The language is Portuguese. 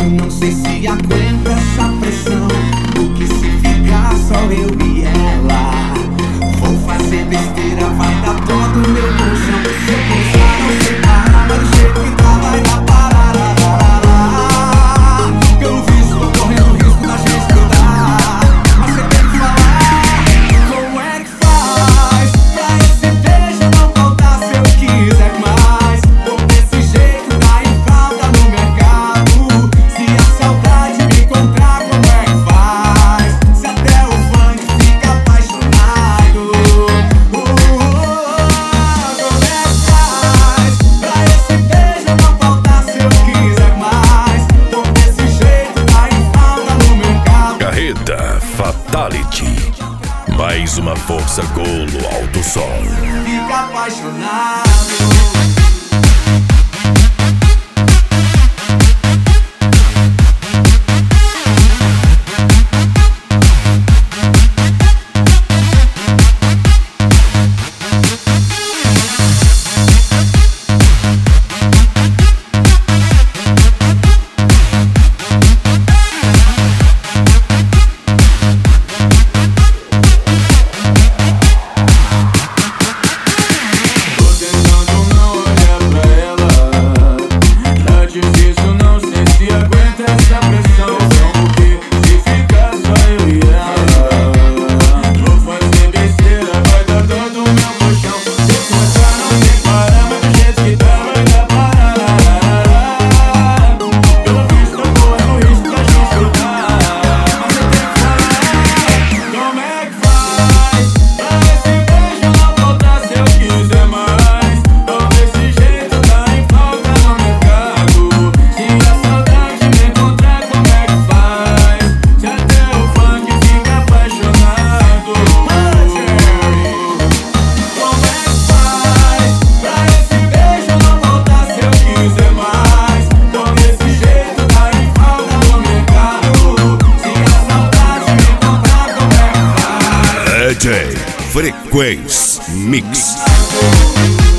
não sei se aguenta essa pressão. O que se ficar só eu e ela? Vou fazer besteira, vai dar dó do meu colchão. Se eu pensar, não sei parar, mas do jeito que tá vai dar parada. Pelo visto tô correndo risco da gente grudar. Mas você tem que falar como é que faz pra esse beijo não faltar se eu quiser mais. Tô desse jeito, tá em falta no mercado. Se a saudade me encontrar, como é que faz? Se até o funk fica apaixonado. Como é que faz pra esse beijo não faltar se eu quiser mais? Tô desse jeito, tá em falta no mercado. Carreta Fatality. Mais uma força gol no alto som. Fica apaixonado. DJ Frequência Mix.